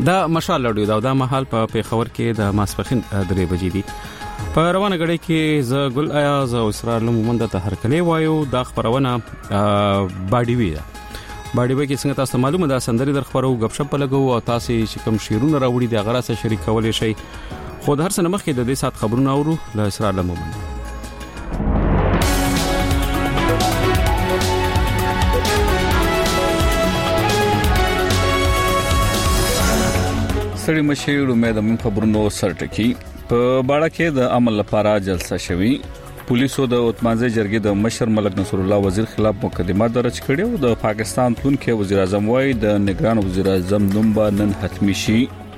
دا مشال لړیو دا مهال په پیښور کې د ماسپخین 3 بجې دي. په روانه غړي کې ز ګل ایاز او اسرار لمومند ته هر کله وایو دا خبرونه باډي وی دا باډي وی کې څنګه تاسو معلومه ده سندري در خبرو غب شپ لګو او تاسو چې کوم شیرونه راوړي د غره سره شریک کولای شي. خو د هر څه مخکې د دې سات خبرونه اورو له اسرار لمومند. سړي مشیر امید من خبرونو سرټکی په باړه کې د عمل لپاره جلسه شوی. پولیسو د اتمانځي جرګې د مشر ملک نصر الله وزیر خلاف مقدمه درج کړې او د پاکستان تونکو وزیر اعظم وای د نگران وزیر اعظم نوم به نن حتمی شي.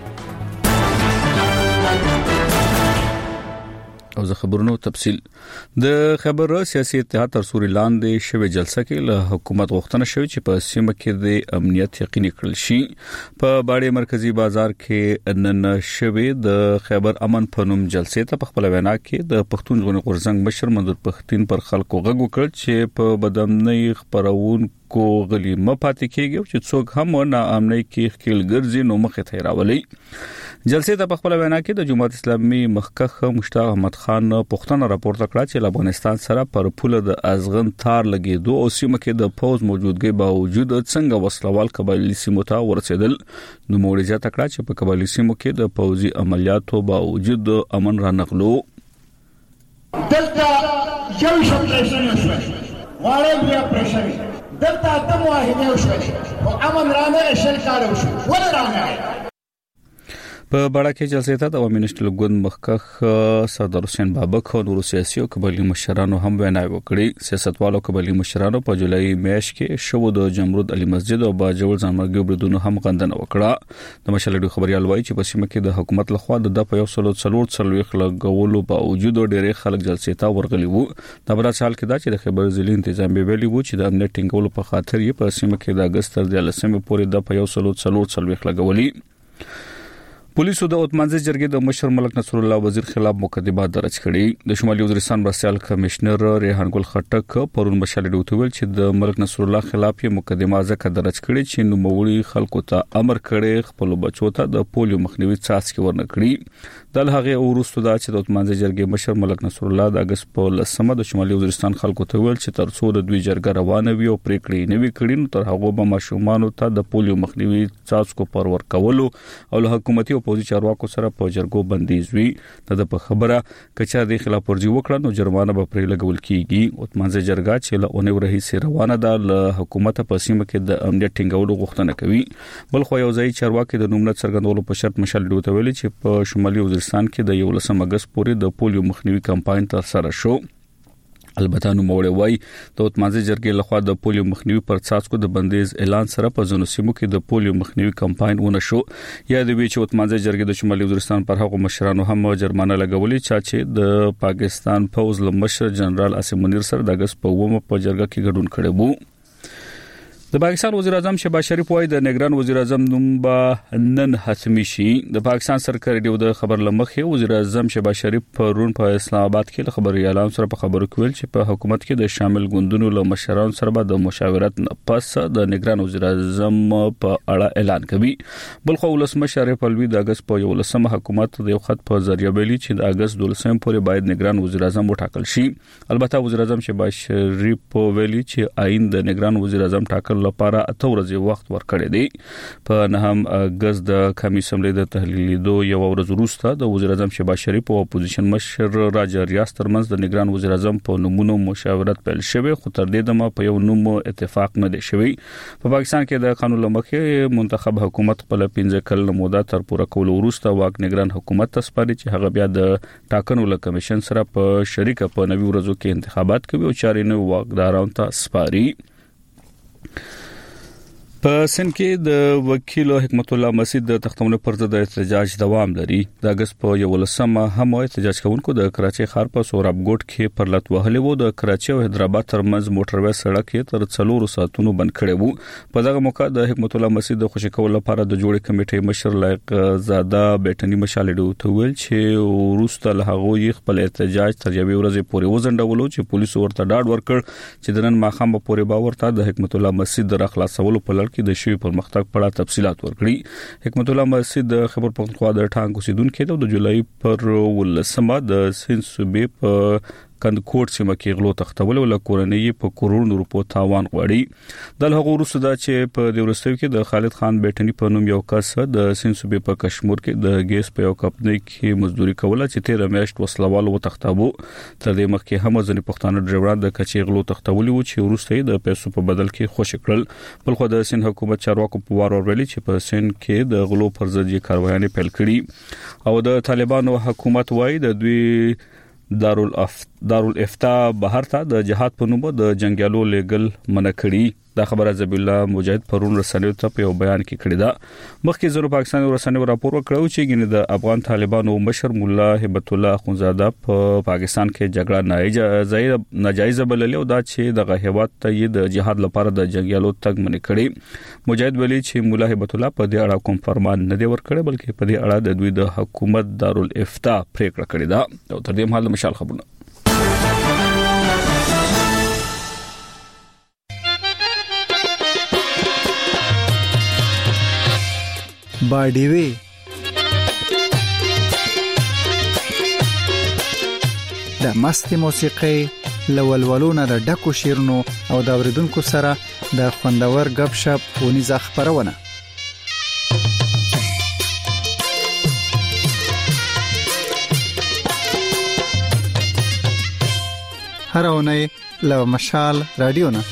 او زه خبرونو تفصیل د خبر سیاسي اتحاد تر سوري لاندې شوی جلسه کې له حکومت غوښتنه شوی چې په سیمه کې د امنیت یقیني کړل شي. په باړې مرکزی بازار کې نن شوی د خیبر امن په نوم جلسې ته په خپل وینا کې د پښتون ژغورنې غورځنګ مشر منظور پښتين پر خلکو غږ وکړ چې په بدامنۍ خبرون کو غلی مپاتې کېږي چې څوک هم نه امنۍ کې خپل ګرځي نو مخه ته راولي. جلسې ته په خپل وینا کې د جماعت اسلامي مخکخ مشتاق احمد خان پښتون راپورته کړ چې افغانستان سره پر پوله د ازغن تار لګیدو او سیمه کې د فوج موجودګي باوجود څنګه وسلوال قبایلی سیمو ته ورسېدل. نو موريجه تکړه چې په قبایلی سیمو کې د فوجي عملیاتو باوجود امن را نغلو. دلته یو شپږ نشو واره بیا پرېښوي دلته د موهنه وشو او امن رانه شل کار وشو ولا رانه. په بڑا کې جلسې ته د عوامي نشټل ګوند مخکخ صدر حسین بابک او نور سیاسي او قبایلی مشرانو هم وینا وکړي. سیاستوالو قبایلی مشرانو په جولای میاشت کې شو د جمرود علي مسجد او باجوړ ځانمرګي بریدونو هم غندنه وکړه. د مشالډي خبريال وایي چې په سیمه کې د حکومت لخوا د په یو سلو څلور خلګولو باوجود ډېر خلک جلسې ته ورغلي وو. د بل سال کې دا چې د خبر ځلې تنظیم ویلي وو چې د امنیت ټینګولو په خاطر یې په سیمه کې د اگست تر 13 پورې د په یو سلو څلور خلګولي. پولیسو د اتمانځي جرګې د مشر ملک نصر الله وزیر خلاف مقدمه درج کړې. د شمالي وزیرستان مرستيال کمشنر ریحان ګل خټک پرون مشالډي وتویل چې د ملک نصر الله خلاف یې مقدمه ځکه درج کړې چې نو موري خلکو ته امر کړي خپل بچو ته د پولیو مخنیوي څاڅکي ورنکړي. د هغه ورستو دا چې د اتمانځي جرګې مشر ملک نصر الله د اگست په 10 د شمالي وزیرستان خلکو ته ویل چې تر څو د دوی جرګه روانه وي او پریکړې نه وي کړي نو تر هغه به ماشومان ته د پولیو مخنیوي څاڅکو پر ورکولو او له حکومتي او پولیسو چارواکو سره په جرګو بندیز وي. د خبره کچا د خلاف ورزي وکړه نو جرمانه به پرې لګول کیږي. اتمانځي جرګه چې له اونې ورهي روانه ده له حکومت په سیمه کې د امنیت ټینګولو غوښتنه کوي. بل خو یو ځای چارواکي د نوملت څرګندولو په شرط مشالډي وته ویلي چې په شمالي وزیرستان کې د 11 اگست پورې د پولیو مخنیوي کمپاین تر سره شو. البته نو موړ وای د اتمانځي جرګې لخوا د پولیو مخنیوي پر څاڅکو د بندیز اعلان سره په ځینو سیمو کې د پولیو مخنیوي کمپاین ونه شو. یا د وی چې اتمانځي جرګې د شمالي وزیرستان پر هغو مشرانو هم جرمانه لګولې چې د پاکستان فوج لمشر جنرال اسیم منیر سره د اگست په 9 په جرګه کې ګډون کړی وو. د پاکستان وزیر اعظم شهباز شریف وایي د نگران وزیر اعظم نوم به نن حتمی شي. د پاکستان سرکاري ریډیو د خبر لمخې وزیر اعظم شهباز شریف پرون په اسلام آباد کې خبري اعلان سره په خبرو کې ویل چې په حکومت کې د شامل ګوندونو له مشرانو سره به د مشاورت پس د نگران وزیر اعظم په اړه اعلان کوي. بل خو ولسمشر شریف الوی د اگست په 11 حکومت د یو خط په ذریعہ ویلي چې د اگست 12 پورې باید نگران وزیر اعظم وټاکل شي. البته وزیر اعظم شهباز شریف ویلي چې آئین د نگران وزیر اعظم ټاکل لپاره اته ورځې وخت ورکړی دی. په 9 اگست د قومي اسمبلی د تحلیلیدو یو ورځ وروسته د وزیر اعظم شهباز شریف او اپوزیشن مشر راجا ریاض ترمنځ د نگران وزیر اعظم په نومونو مشاورت پیل شوه خو تر دې دمه په یو نوم اتفاق نه دی شوی. په پاکستان کې د قانون لمخې منتخب حکومت خپل 15 کلن موده تر پوره کولو وروسته واک نگران حکومت ته سپاري چې هغه بیا د ټاکنو له کمیشن سره په شریکه په 90 ورځو کې انتخابات کوي او چارې نو واکدارانو ته سپاري. په سن کې د وکیل حکمت الله مسعود د تختونه پر ضد احتجاج دوام لري. د اگست په 11 هم احتجاج کوونکو د کراچي ښار په سوراب ګوټ کې پر لټ وهلي وو. د کراچي او حیدرآباد ترمنځ موټروي سړک یې تر 4 ساعتونو بند کړی وو. په دغه موقع د حکمت الله مسعود د خوشی کول لپاره د جوړې کمیټې مشر لایق زاده بیٹنی مشالډو ته ویل چې وروسته له هغه خپل احتجاج تر یوې ورځې پورې وزندولو چې پولیسو ورته ډاډ ورکړ چې د نن ماخام پورې باور ته د حکمت الله مسعود د خلاصولو په لړ کې د شوی پرمختګ په اړه تفصيلات ورکړي. حکمت الله مسجد د خبر پښتونخوا د ټانګ اوسیدونکو د جولای پر 18 د سند صوبې په کندکوټ سیمه کې غلو تختول ول کورنۍ په کروڑونو روپو تاوان غواړي. د هغو وروسته دا چې په د ورستیو کې د خالد خان بیٹنی په نوم یو کس د سند صوبې په کشمیر کې د ګیس په یو کمپنۍ کې مزدوري کوله چې 13 میاشت وسلوالو تختابو. تر دې مخکې هم ځنې پښتانه ډرایوران د کچې غلو تختولي و چې وروسته د پیسو په بدل کې خوشی کړل. بل خو د سند حکومت چارواکو په وار ورولي چې په سند کې د غلو پر ضد کاروایي پیل کړي او د طالبانو حکومت وایي د دوی دارالافتا بهر ته د جهاد په نوم د جنگیالو لیګل منع کړي. دا خبره زبی الله مجاهد پرون رسنیو ته په بیان کې کړی دا. مخکې زرو پاکستان رسنیو راپور وکړو چې ګینه د افغان طالبانو مشر مولا هبت الله اخونزاده په پاکستان کې جګړه ناجایز بللی او دا چې د غهوات ته د جهاد لپاره د جنگیالو تګ منع کړي. مجاهد ویلي چې مولا هبت الله په دې اړه کوم فرمان نه دی ورکړی بلکې په دې اړه د دوی د حکومت دارالافتا پریکړه کړې ده. او تر دې مهال مشال خبرونه باډیوي د مست موسیقي لولولونه د ډکو شیرونو او د اوریدونکو سره د خوندور غب شپ ونیزه خبرونه. هر اونۍ له مشال رادیو نه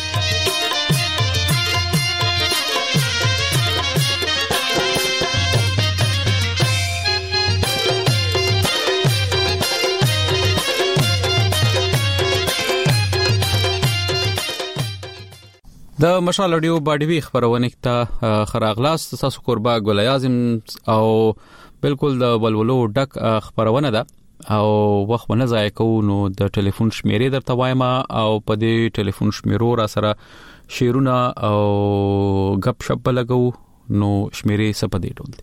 د مشال رادیو باډوي خبرونه ته خراغلاس تاسو قربا ګل اعظم او بالکل د ولولو ډک خبرونه ده او وخت نه ضایع کوو. نو د ټلیفون شمیرې درته وایم او په دې ټلیفون شمیرو را سره شیرونه او غب شپ لګو. نو شمیرې سپدې ډول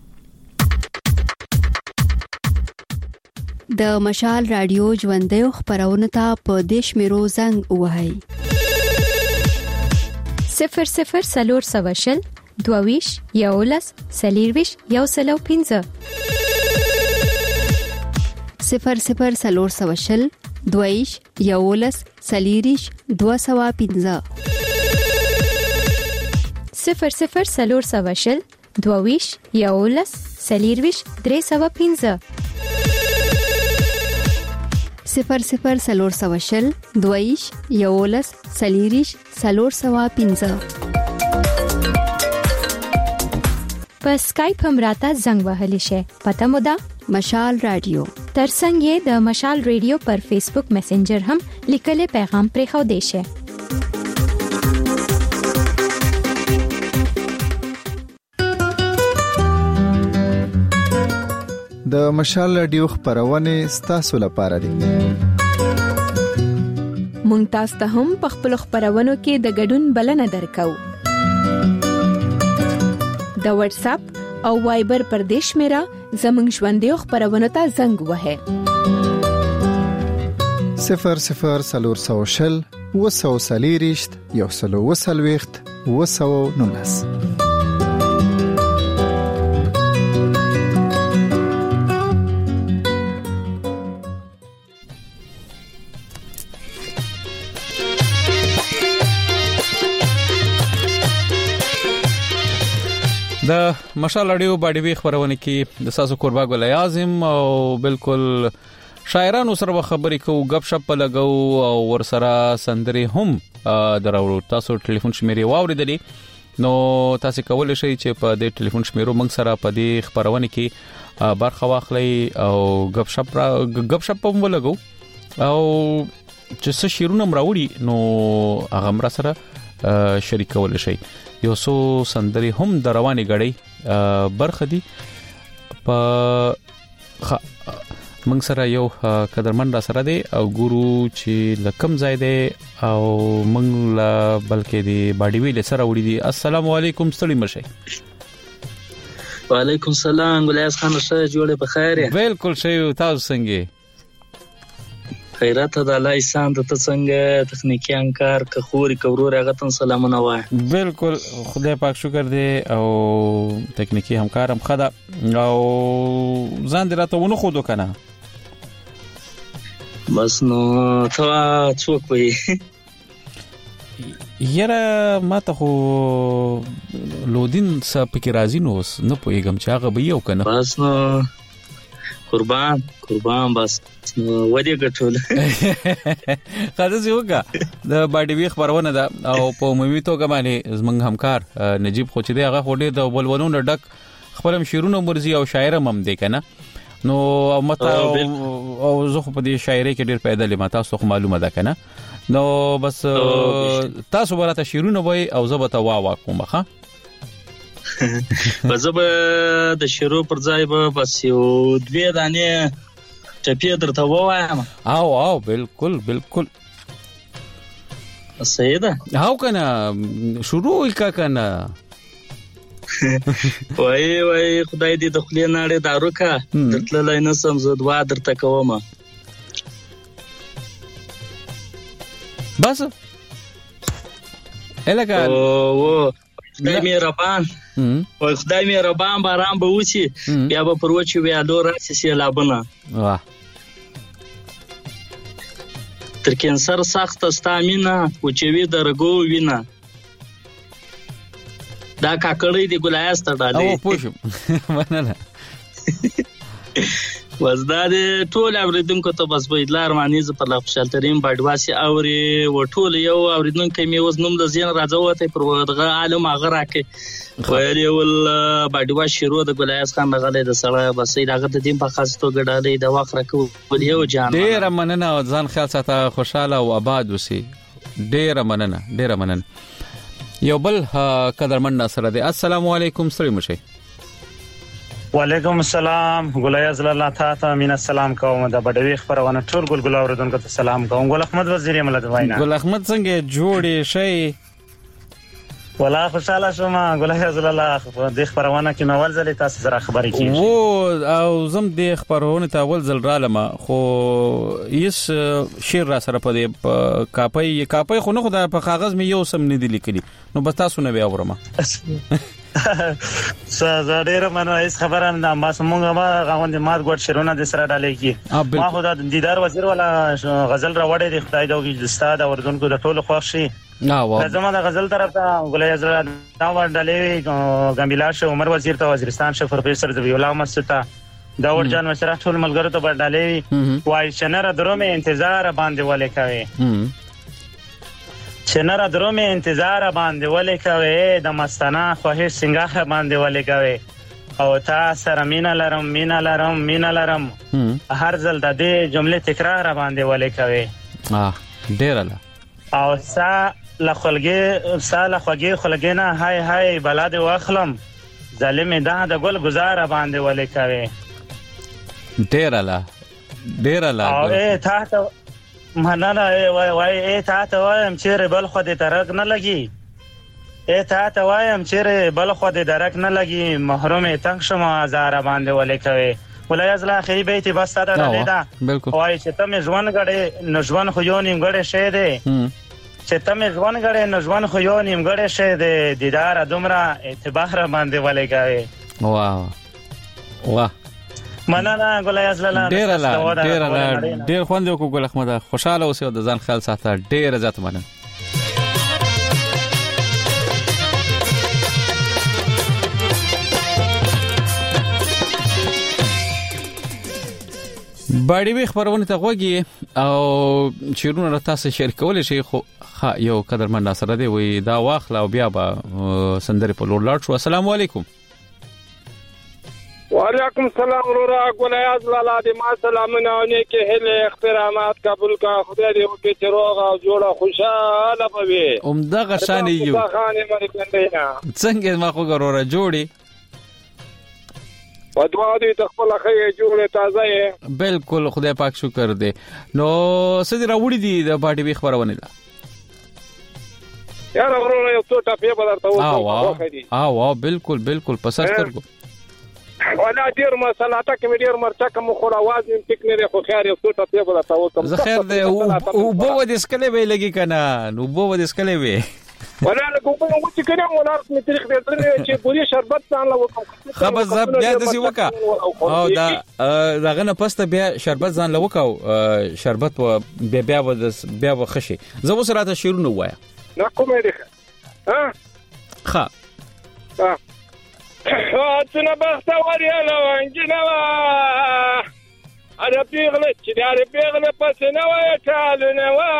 د مشال رادیو ژوندې خبرونه ته په دې شمیرو زنګ وهاي 00 سلور سواشل دوویش یولس سلیرویش یوسلو 15 00 سلور سواشل دوویش یولس سلیریش 215 00 سلور سواشل دوویش یولس سلیرویش 315 00 سلور سواشل دویش یولس سلیریش سلور سوا 15 په سکایپ هم راته زنګ وهلی شي. پته مو ده مشال رادیو ترڅنګ یې د مشال رادیو پر فیسبوک میسنجر هم لیکل پیغام پرې خو دی شي. د مشال رادیو خبرونه ستاسو لپاره دي. مونږ تاسو ته هم په خپل خبرونو کې د ګډون بلنه درکو. د واتس اپ او وایبر پر دیش میرا زمنګ ژوندې خبرونه ته زنګ وهه 00 سلور سواشل وسو سلیریشت یوسلو وسلويخت وسو نونس. د مشال رادیو باډوي خبرونه کې د ساسو قربا ګل اعظم او بالکل شاعرانو سره خبرې کوو غب شپ لګو او ور سره سندري هم دراوړو. تاسو ټلیفون شمیرې واوریدلې نو تاسو کولای شئ چې په دې ټلیفون شمیرو موږ سره په دې خبرونه کې برخه واخلئ او غب شپ هم ولګو او چې څه شیرونه مراوړي نو هغه مر سره شریکول شي. یو سو سندري هم د رواني غړي برخه دي په موږ سره یو قدرمن را سره دی او ګورو چې لکم ځای دی او موږ لا بلکې دی باډي ویل سره وړي دي. السلام علیکم ستړي مرشي. وعلیکم السلام ګلیاس خان شه جوړه بخیر. بالکل شی تاسو څنګه خیرات د الله احسان ته څنګه تخنیکی انکار کخوري کورور هغه تن سلامونه وای. بالکل خدای پاک شکر دی او تکنیکی همکار هم خدا او ځان دې راته ونه خودو کنه بس نو ته څوک وي یره ما ته خو لودین څه پکې راځي نو نه پوهیږم چې هغه به یو کنه بس نو قربان بس ودی ګټول خاصه یوګه د باډي وی خبرونه ده او په عمومي توګه باندې زمنګ همکار نجیب خو چې دی هغه هډه د ولولونو ډک خپل شعرونه مرزي او شاعر هم دی کنه نو متا او زه په دې شاعري کې ډیر پیدا لمه تاسو خو معلومه ده کنه نو بس تاسو ورته شعرونه وای او زه به تا وا کوم ښه بزب د شروع پر ځای به بس یو دوه دانه ټپی درته وایم او بالکل سیده هاو کنه شروع کا کنه وای خدای دې د خپل ناړې دارو کا درتلای نه سم زه دوا درته کوم بس الګا او خدای مې ربان باران به وسی بیا به پروچي ویالو راسي سیلابونه واه تر کینسر سخت استامینا او چې وی درګو وینا دا کاکړې دی ګلایست ډالې او پوښم مننه وزداد ټول اوریدونکو ته بس به لار معنی ز په لا خوشالترین باډواسي اوري و ټول یو اوریدونکو می وزنوم د زین راځوته پر ودغه عالم هغه راکې ویلی ول باډواس شروع د ګلایس خان غلې د سړی بس دغه د دین په خاصه توګه ډالې د وخت راکو یو جان ډیر مننه او ځان خیال ساته خوشاله او آباد وسی ډیر مننه یو بل قدرمن سره دی السلام علیکم سره مشه وعلیکم السلام ګلایز الله تعالی امین السلام کوم د بډوي خبرونه ټول ګل اوردونکو ته سلام کوم ګل احمد وزیر ملت واینا ګل احمد څنګه جوړې شي ولا خوشاله شوم ګلایز الله د خبرونه کې نو ولزل تاسو سره خبرې کیږي وو او زم د خبرونه ته ولزل رالم خو یس شیر را سره په کاپي خو نه خو د په کاغذ مې یو سم نه دی لیکلي نو بس تاسو نه بیا اورم زړه منو هیڅ خبره نه ما سمونګه ما غوند مات ګډ شرونه د سره ډالې کی ما خو د دیدار وزیر ولا غزل را وړې د خدای د استاد اوردونکو د ټولو خوښي زما د غزل طرف ته ګلایز دا ور ډالې ګمبیلاش عمر وزیر ته وزیرستان شه پروفیسور ذبیح الله مستا دا ور جان مشره ټول ملګرو ته ډالې وای شنره درومه انتظار باندې ولې کوي چنره درومه انتظار باندې ولې کوي د مستانه خوښ سنگار باندې ولې کوي او تا سره مینا لرم هر ځل د دې جمله تکرار باندې ولې کوي ډیر لا او سا لخوږی خلګینا هاي بلاد واخلم ظالم ده د ګل گزار باندې ولې کوي ډیر لا او ته مننه وای ته وایم چې بل خو دې ترک نه لګي ته وایم چې بل خو دې درک نه لګي محروم تنگ شمه هزار باندې ولې کوي ولای از لا خی بیت بس تا دا وای چې تم ژوند غړې نژوند خو یو نیم غړې شه دې چې تم ژوند غړې نژوند خو یو نیم غړې شه دې دیدار دومره اعتبار باندې ولې کوي واه مننه ګلایز لاله ډیر خوند وکړو ګل احمد خوشاله اوسې او د ځان خیال ساته ډیر عزت مننه باډي وی خبرونه ته غوږی او چیرونه تاسو شیر کولای شي خو یو قدرمن سره دی وی دا واخل او بیا به سندره په لور لاړ شو السلام علیکم وعلیکم السلام ورورا ګلایز لاله دې ما سلامونه او نیکه هله احترامات قبول کا خدای دې وکړي چې روغ او جوړه خوشاله بوي عمدغه شان یو څنګه ما خو ورورا جوړي په دوا دې تخپل خې جوړه تازه بالکل خدای پاک شکر دې نو سدي راوړي دي د باډي وی خبرونه ده یار ورورا یو څه ټاپه بدرته وو بالکل پسند کړو ولا ډیر مسلاته کې ډیر مرچا کوم خو आवाज نیم ټیک نه خو خیر یو څه ته بوله تاسو کوم زه خیر دی او بو ود اسکلې وی لګی کنه نو بو ود اسکلې وی ولا له کوم چې کنه ولا رسمي تاریخ دې چې بوري شربت ځان لا وکم خبر زب بیا د سی وکا او داغه نه پسته بیا شربت ځان لا وکاو شربت و بیا وخشي زه وسراته شیرونه وایا نه کومه دي ها ها څنګه بختور یا لونګینه وا اره پیغله چې داره پیغله پس نه وای تعالی نه وا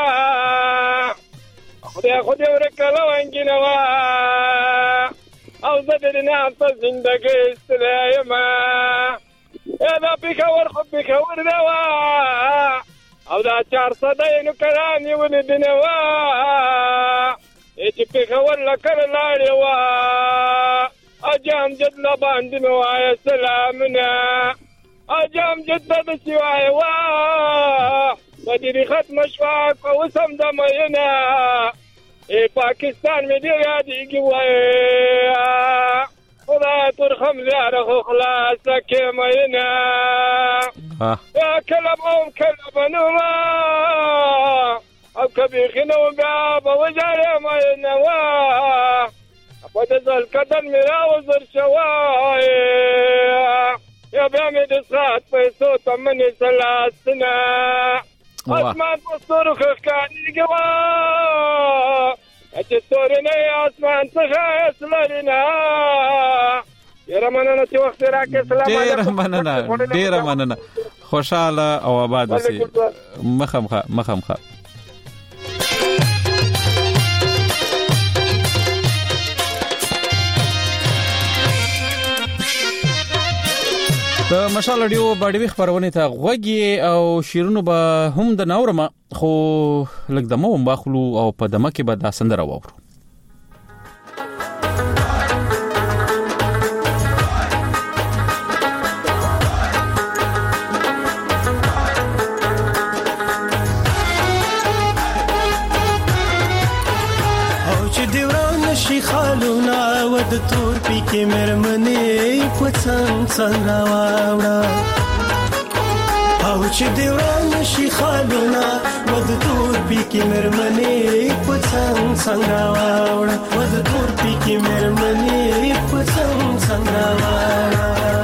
خدای ورکله لونګینه وا او زه نه په زندګي استلایم دا پیغور خو پیغور دا وا او دا 400 نو کړه ولې نه وا چې پیغور لکه لاړې وا اجام جد لباندې مې وای سلامنا اجام جد د سیوای وا بدی ختم شوا کو سم د مېنا پاکستان مې دی یادېږي وای خدای تر خمزه خلاص کې مېنا یا کلم نو ما او کبي خنو بیا بوجاره مېنا وا په دې ځل کدن میرا وزر شوای یا بیا مې د سات پیسو تمنې سلاسنا اسمان پستور خکانیږي وا چې ستوري اسمان څخه اسلرینا ډیر مننه چې وخت راکې سلام علیکم ډیر مننه خوشاله او آباد اوسئ مخمخه د مشال اډیو باډوي خبرونه ته غوږی او شیرونو به هم د نورمه خو لګ دمو مخلو او په دمه کې به د سندره وورو خالونا ود تور پی کې مرمنې پڅنګ څنګه واوړه او چې دیوان شي خالونا ود تور پی کې مرمنې پڅنګ څنګه واوړه ود تور پی کې مرمنې پڅنګ څنګه واوړه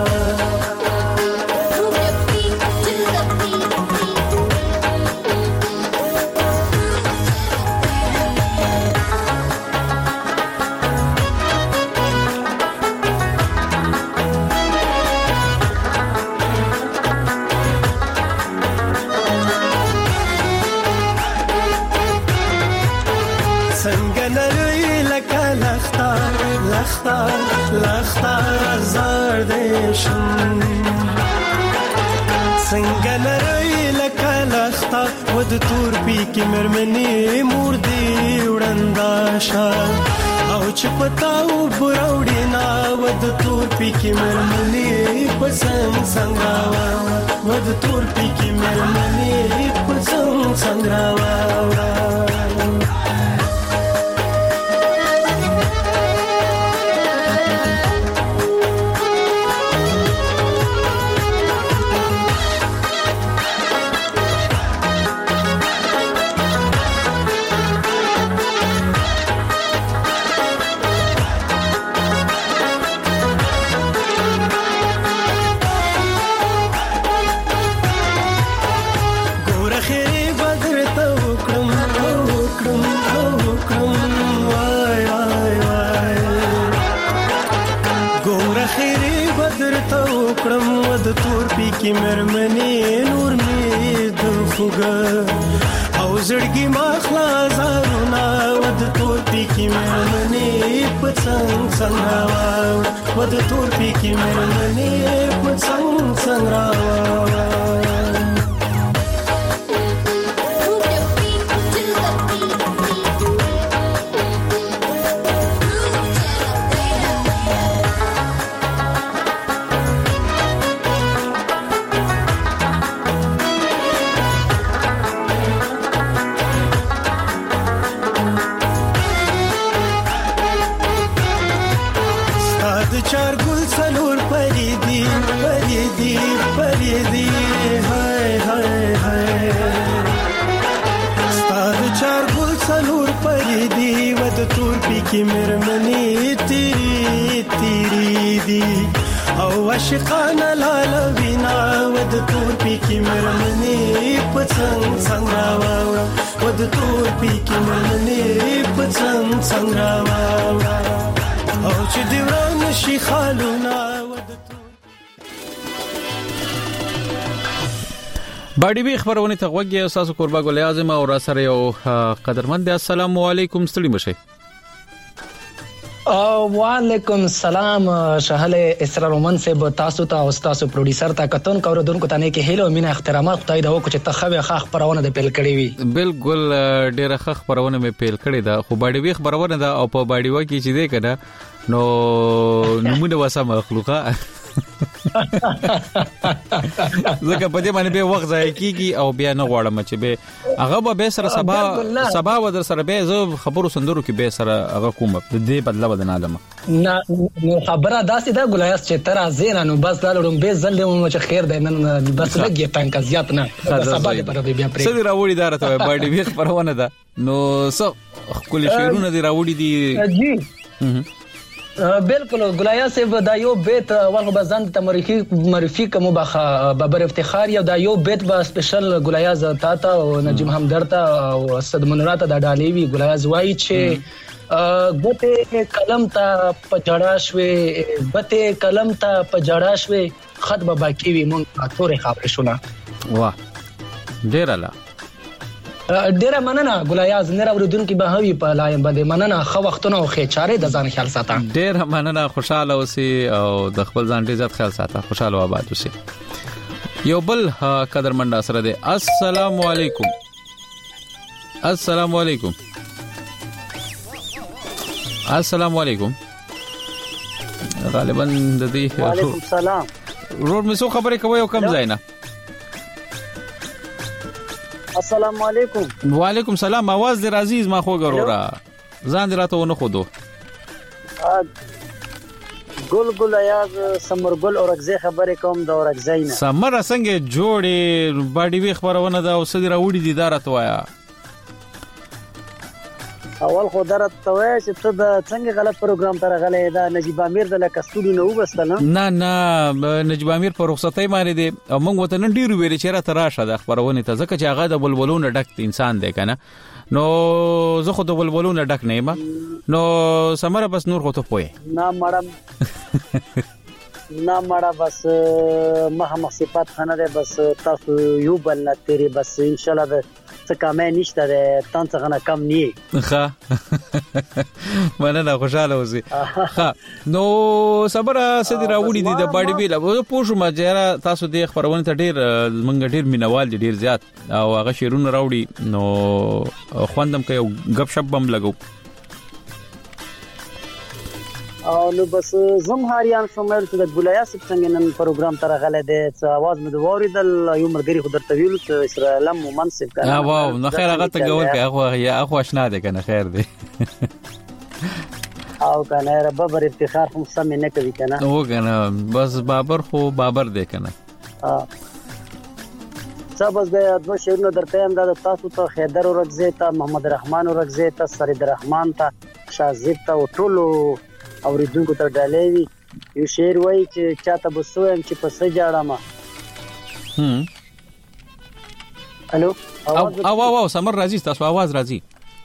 لختا زردشم څنګه لري لکه لختا ود تور پی کې مرمنې مور دی وړنداشا او چې پتاو بروړې نا ود تور پی کې مرمنې پسند څنګه ود تور پی کې مرمنې پسند څنګه کی مرمنې نور می د خوګه او زړګي ما خلاصونه ود تور پی کی مرمنې پڅنګ څنګه ود تور پی کی مرمنې پڅنګ څنګه چار ګل څلور پری دي پریدي پریدي هاي هاي هاي ستاد چار ګل څلور پریدي ود تور پی کې مرمنې تیری تیری دي او عاشقانه لاله وینا ود تور پی کې مرمنې پڅنګ څنګه راوړم ود تور پی کې مرمنې پڅنګ څنګه راوړم او چې دی وران شي خالونه باډي بي خبرونه ته وګورئ اساس قربا ګل اعظم او را سره یو قدرمند السلام علیکم ستړي مشه وعلیکم السلام شهله اسرار رومن سے تاسو ته او تاسو پروډوسر ته کتون کور دونکو ته نه کې هیلو مینا احترامات خدای دا وکړي ته خو خاخ پرونه د پیل کړی وي بالکل ډیره خاخ پرونه مې پیل کړی دا خو باډي بي خبرونه دا او په باډي وکی چې دی کنه نو نمونه واسه مخلوقه زکه په دې باندې به وخت ځای کیږي او بیا نه غواړم چې به هغه به سره سبا و در سره به زه خبرو سندرو کې به سره هغه کوم د دې بدله بدن عالم نه خبره داسې دا ګلایاس چې تر ازین نو بس دالوم به زل مو چې خیر دی نن بس لګي پنک زیات نه سبا دې پر بیا پرې سړي راوړي دارته باډي وی خبرونه ده نو څو خپل شیرونه دی راوړي دي جی بالکل ګلایا صاحب دا یو بیت ورغه بزن ته معرفي کوم بابر افتخار یو دا یو بیت با سپیشل ګلایا زتا تا او نجم همدرد او اسد منرات دا ډالې وی ګلایا زوای چې ګوته قلم ته پجړا شوي بته قلم ته پجړا شوي خط به باقی وي مونږ تورې خبرې شونه واه ډیره مننه ګلایا زنده اوریدونکو به هوی په لایم باندې مننه خو وختونه او خې چاره د ځان خیال ساته ډیره مننه خوشاله اوسې او د خپل ځان ډیر زیات خیال ساته خوشاله آباد اوسې یو بل قدرمند سره دی السلام علیکم السلام علیکم السلام علیکم غالبا د دې وعلیکم السلام روډ مې سو خبرې کوي او کم ځای نه السلام علیکم وعلیکم السلام आवाज دې عزیز ما خو غرورا ځان دې راته ونه خودو ګل یاد سمرګل اورګزه خبرې کوم د اورګزه نه سمر څنګه جوړې باډي وی خبرونه دا اوس دې راوړي دي دارته وایا اول خو درته وای چې ته د څنګه غلط پروګرام ته غلې دا نجيب امیر د لکه سټوډیو نه وبستل نه نجيب امیر په رخصتۍ باندې دي او موږ وته نن ډیرو ویل چې راته راشه د خبرونه ته ځکه چې هغه د بلبلونو ډک انسان دی کنه نو زه خو د بلبلونو ډک نه یم نو سمره بس نور خو ته پوي نه مړه بس مخه صفات خانه ده بس تاسو یو بل نه تیری بس ان شاء الله څه کمه نشته ده تاسو څنګه کم نی ښه مننه خوشاله اوسې ښه نو صبره سدي راوړي دي د باډي بیل او پوښو ماجرا تاسو د خبرونه ته ډیر منګ ډیر مینوال دي ډیر زیات او هغه شیرونه راوړي نو خوندم کوي غب شپ بم لګو او نو بس زم هاریان سمر چې د ګلایا څنګه نن پروګرام تر غلې ده چې आवाज مې دوریدل یو مرګري خو درته ویل چې اسرائیل مو منصب کړه واو نو خیر هغه ته ګور کې هغه آشنا ده کنه خیر دی او کنه بابر افتخار هم سم نه کوي کنه او کنه بس بابر خو بابر دی کنه بس د دوه شیرونو درته هم د تاسو ته خیدر ورغزه ته محمد رحمان ورغزه ته فرید رحمان ته شازیب ته ټولو اوریدونکو ته ډالې وی یو شعر وای چې چاته بسوم چې پس جاړم الو او سمر راځي تاسو आवाज راځي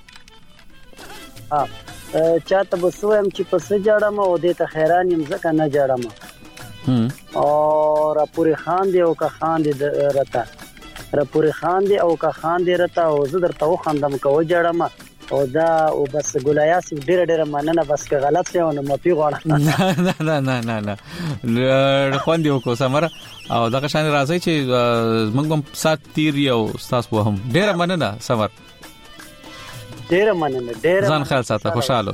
چاته بسوم چې پس جاړم او دې ته خیران يم ځکه نه جاړم او را پوری خان دی او کا خان دی رتا را پوری خان دی او کا خان دی رتا او زه درته وخندم کو جاړم او دا او بس ګلایا سي ډېر مننه بس که غلط شي نو مفي غواړم نه خوان دی کو سمره او دا شان راځي چې موږ هم سات تیر یو تاسو هم ډېر مننه سمر ډېر مننه ځان خیال ساته خوشاله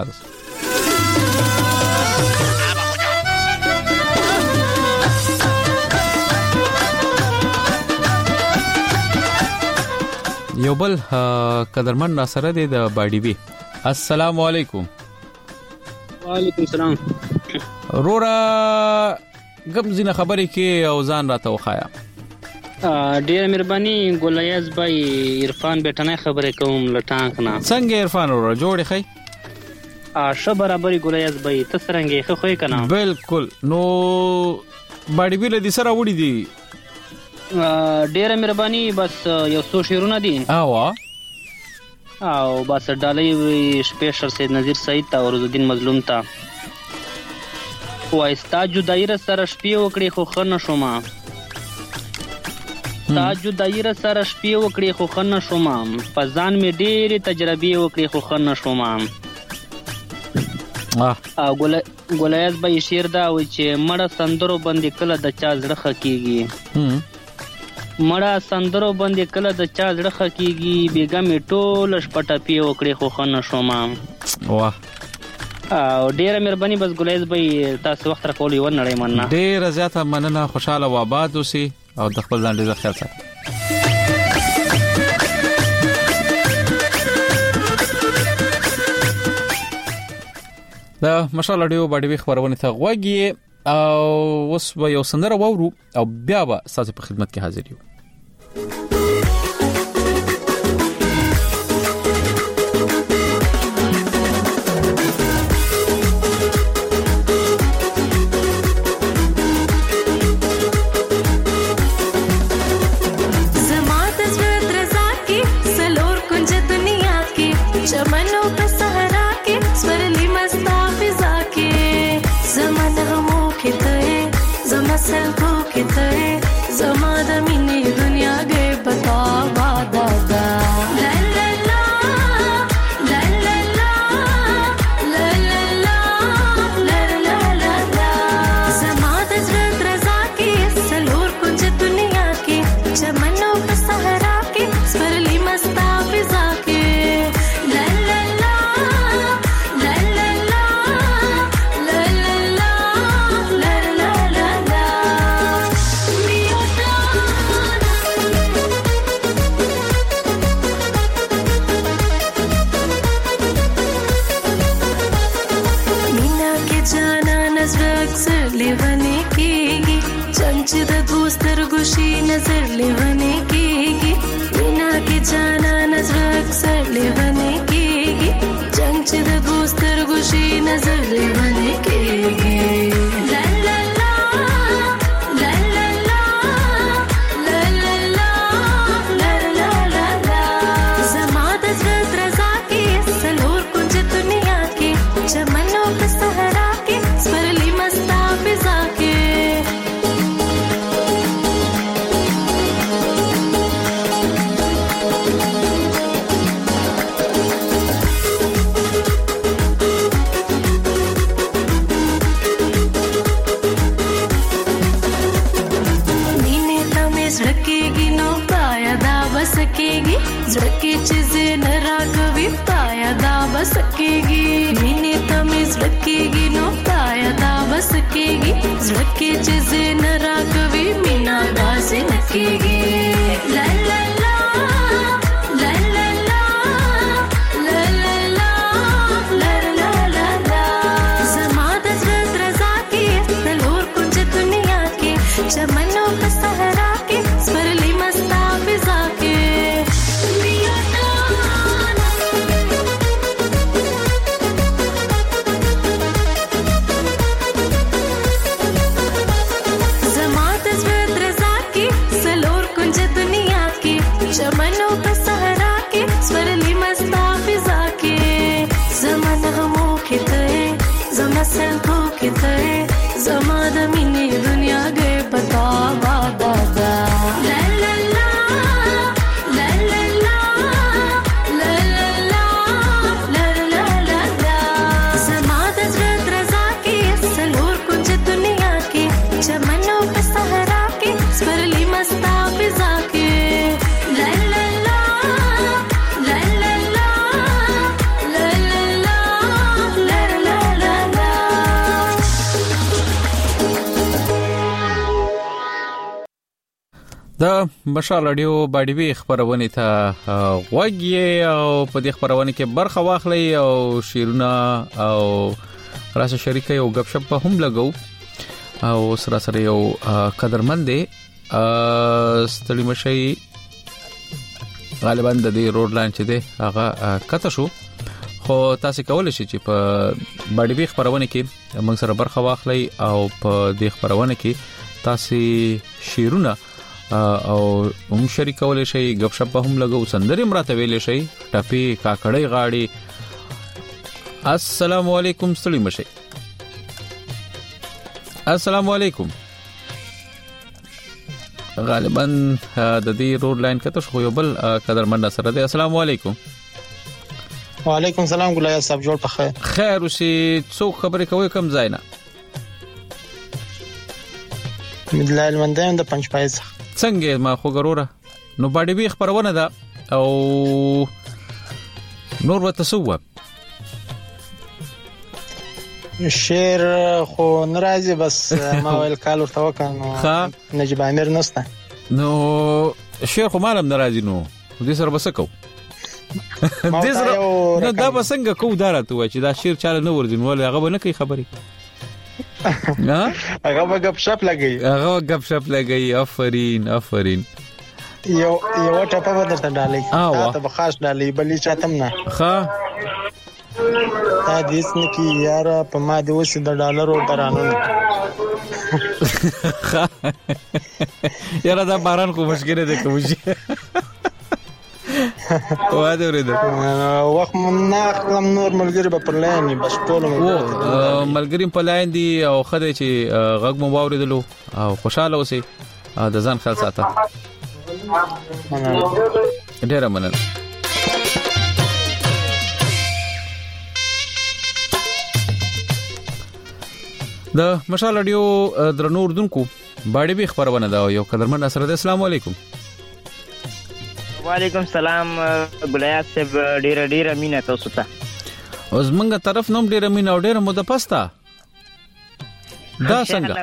یو بل قدرمن ناصر دی د باډي بي السلام علیکم وعلیکم السلام رورا غمزینه خبرې کې او ځان راته وخایا. ډیر مهرباني ګولیاز بای عرفان بیٹنه خبرې کوم لټانک نه. څنګه عرفان ور جوړې خې؟ ش برابرې ګولیاز بای ته څنګه خې خو کنه؟ بالکل. نو باډي ویل دي سره وړي دي. ډیر مهرباني بس یو څو شیرونه دي. او بس ډالۍ سپیشل سید نذیر سعید تا او رزدین مظلوم تا. وایستا جدای سره شپې وکړې خو خنه شوما. تا جدای سره شپې وکړې خو خنه شوما. پزان می ډېری تجربې وکړې خو خنه شوما. ګولیاز به شیر دا و چې مړه سندرو باندې کله د چا زړه خکېږي. مړه سندرو باندې کله د چا زړه خکېږي. بیګا می ټول شپټپې وکړې خو خنه شوما. واه او ډیره مهرباني بس ګولیاز به تاسو وخت راکول یو نړۍ مننه. ډیره زیاته مننه. خوشاله و آباد اوسئ او د خپل ځان ډیر خیال ساتئ. دا مشال اډیو باډي خبرونه ته غوږی او اوس به یو سندره وورو او بیا به تاسو په خدمت کې حاضر یو. د مشال اډیو باډي خبرونه ته غوږی او په دې خبرونه کې برخه واخلي او شیرونه او راسه شریکه او غب شپ هم لګو. او سره یو قدرمن دی ستړي مشي غالبا د دې روډ لاین چې دی هغه کته شو خو تاسو کولای شئ چې په باډي بي خبرونه کې موږ سره برخه واخلئ او په دې خبرونه کې تاسو شیرونه او هم شریکولای شئ غب شپ هم لګو سندري مرته ویلې شئ ټپي کاکړی غاړي السلام علیکم ستړي مشي السلام علیکم غالبا د دې روډ لاین کته شو یو بل قدرمن سره دی السلام علیکم وعلیکم السلام ګلای صاحب جوړ په خیر اوسې څوک خبرې کوي کم ځای نه مدلایل مندان د پنځ پایز څنګه ما خو ګروره نو باډي بي خبرونه ده او نور وتسوب شعر خو ناراضي بس ما ویل کال ورته وکړو نجيب امیر نسته نو شعر خو مالم ناراضي نو دې سره بسکو دې سره نو دا بسنګ کو دارته و چې دا شعر چاله نو ورځین ول هغه نه کوي خبري هغه غب شپ لګي افرین یو ټاپه بدلته ډالې ته بخاش ډالې بلې چاتم نه ښه دا دیس نه کی یار په ما دی وسه د ډالرو ترانو یاره دا باران کو مشکل دی کوجی واده ورته وخت نه خپل نور ملګری په پرلایني بس ټول ملګری په لاین دي او خدای چې غږ مو واوریدلو او خوشاله اوسئ د ځان خیال ساته ډیر مننه د مشال اډیو درنو اردوونکو باډي بي خبرونه دا یو قدرمن سره السلام علیکم وعلیکم السلام ګلیا صاحب ډیر مینه تاسو ته اوس موږ طرف نوم ډیر مینه او ډیر مو د پستا دا څنګه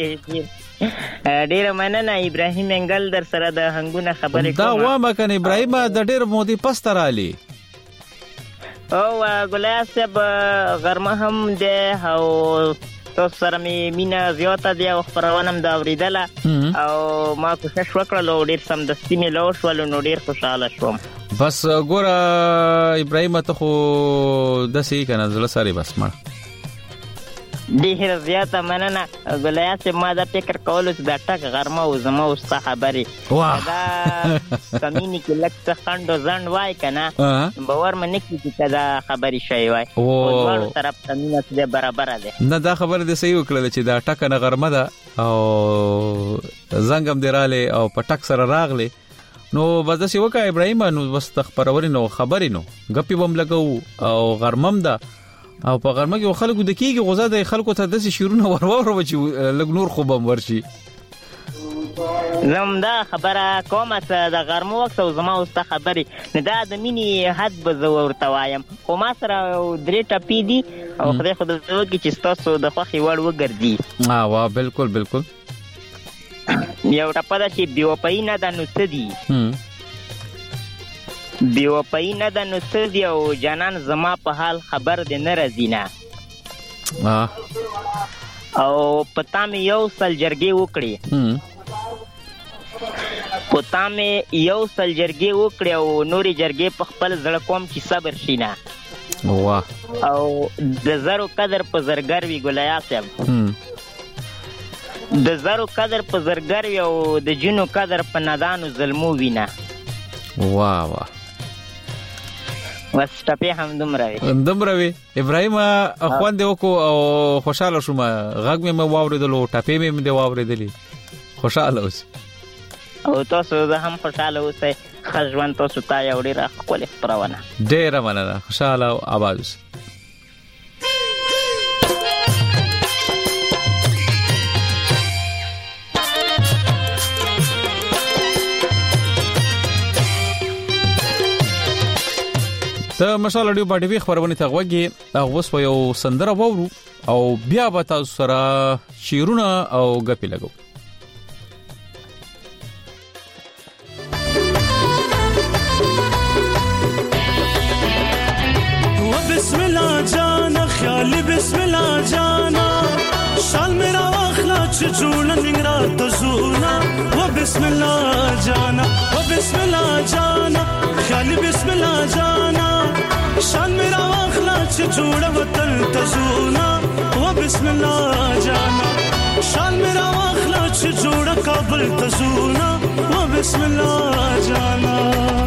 ډیر مننه ابراهیم انګل در سره د هنګونه خبرې کوم دا و ما کنه ابراهیم د ډیر مو د پستا رالي او ګلیا صاحب غرمه هم ده او تاسو سره مینا زیاته دی او خبرونم دا اوریدله او ما کوشش وکړل او ډیر سم د سیمې لور شول نو ډیر خوشاله شوم بس ګوره ابراهیم ته خو د سې کنه زله ساري بس ما ډیر زیاته مننه ګلیا صاحب ما دا فکر کولو چې دا ټک غرمه او زما او ست خبري دا کمینی کې لکه خندو ځند وای کنه باور مې نکړي چې دا خبري شي وای او ټول طرف کمینه دې برابر ده نه دا خبره دې صحیح وکړه چې دا ټک نه غرمه ده او زنګم دراله او پټک سره راغله نو بس دا سی وکړه ابراهیم نو بس خبروري نو خبري نو غپي بم لګو او غرمم ده او په غرمه کې خلکو د کیږي غوزه د خلکو ته د شیرونه ورور و چې لګ نور خوبم ورشي زم دا خبره کومه د غرمه وخت او زما واست خبري نه دا د مینی حد به زور توایم خو ما سره درې ټپی دي او خدای وکړي چې تاسو د خوخي وړ وګرځي وا بالکل یو ټپه دا چې بیوپای نه د نوڅدي بیوپای نه د نوڅدي او جانان زما په حال خبر دې نه رزینا او پتا مې یو سل جرګي وکړي او نوري جرګي په خپل زړه کوم چې صبر شینا او د زرو قدر په زرګر وی ګلیا صاحب د زرو قدر په زرګر وی او د جنو قدر په نادانو ظلمو وینا واستپی هم دومره وی ابراهیم اخوان دی وکو او خوشاله شوم غږ مې واوریدلو ټپې مې دی واوریدلې خوشاله اوس او تاسو زه هم خوشاله اوسئ خجوان تاسو ته یو ډیر خپل خبرونه ډیر مننه خوشاله او آباد اوسئ د مشال اډیو باډي وی خبرونه ته غوږی اوس په یو سندره وورو او بیا به تاسو سره شیرونه او غپی لګو بسم الله جانا خیال بسم الله جانا شال میرا واخلا جوړ ننګرات زونا و بسم الله جانا و بسم الله جانا خیال بسم الله جانا شان میرا واخلا چې جوړ وطن تزونا و بسم الله جانا شان میرا واخلا چې جوړ کابل تزونا و بسم الله جانا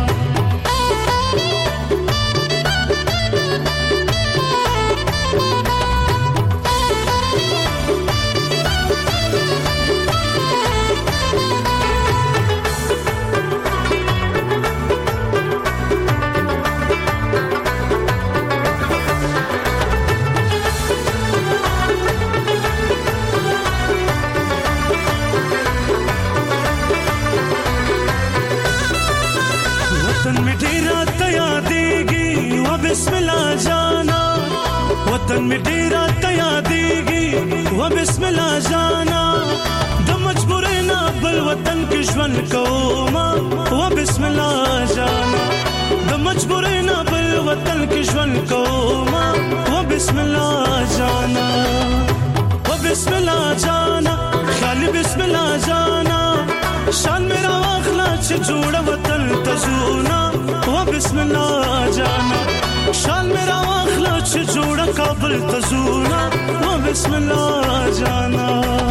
بسم الله جانا وطن می ډیرا تیادېږي و بسم الله جانا د مجبورنا بل وطن کې ژوند کوما و بسم الله جانا د مجبورنا بل وطن کې ژوند کوما و بسم الله جانا و بسم الله جانا خیال بسم الله جانا شان میرا واخلا چې جوړ وطن تزونا و بسم الله جانا شان میرا واخلا چې جوړ کابل تزونا و بسم الله جانا